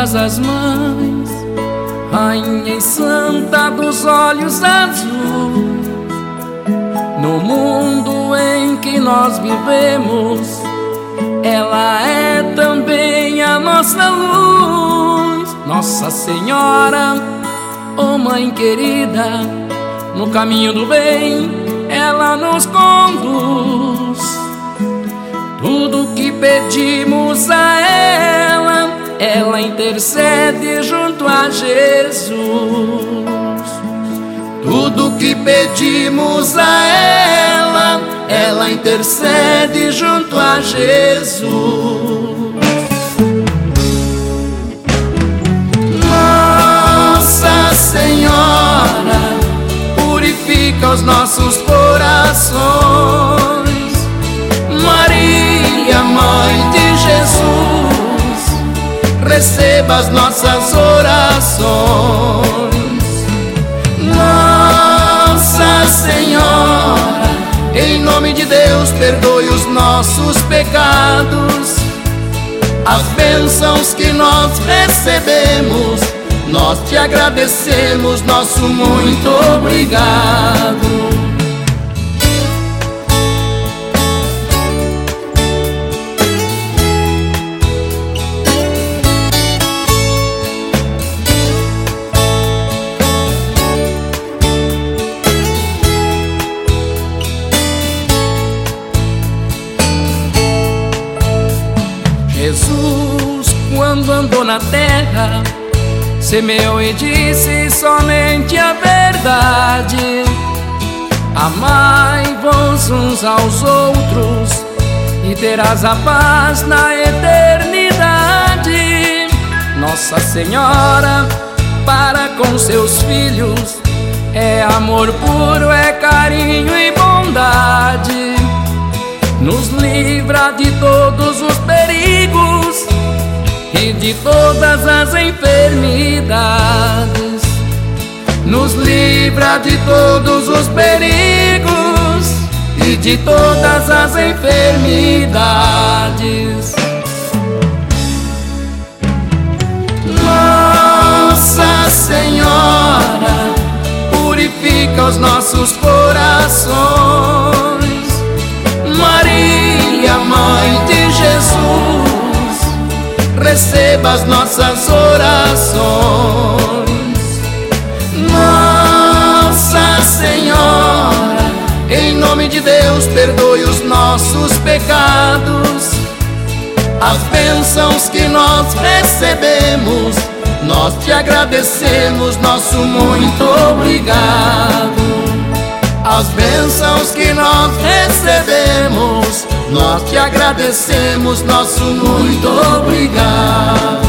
todas as mães, Rainha e Santa dos olhos azuis. No mundo em que nós vivemos, ela é também a nossa luz. Nossa Senhora, oh Mãe querida, no caminho do bem ela nos conduz. Tudo que pedimos a ela, ela intercede junto a Jesus. Tudo que pedimos a ela, ela intercede junto a Jesus. Nossa Senhora, purifica os nossos corações. Maria, Mãe de Jesus, receba as nossas orações. Nossa Senhora, em nome de Deus, perdoe os nossos pecados. As bênçãos que nós recebemos, nós te agradecemos, nosso muito obrigado. Jesus, quando andou na terra, semeou e disse somente a verdade. Amai-vos uns aos outros e terás a paz na eternidade. Nossa Senhora, para com seus filhos, é amor puro, é carinho e bondade. Nos livra de todos os perigos e de todas as enfermidades. Nos livra de todos os perigos e de todas as enfermidades. Nossa Senhora, purifica os nossos corações. Maria, Mãe de Jesus, receba as nossas orações. Nossa Senhora, em nome de Deus, perdoe os nossos pecados. As bênçãos que nós recebemos, nós te agradecemos, nosso muito obrigado. As bênçãos que nós recebemos, nós te agradecemos, nosso muito obrigado.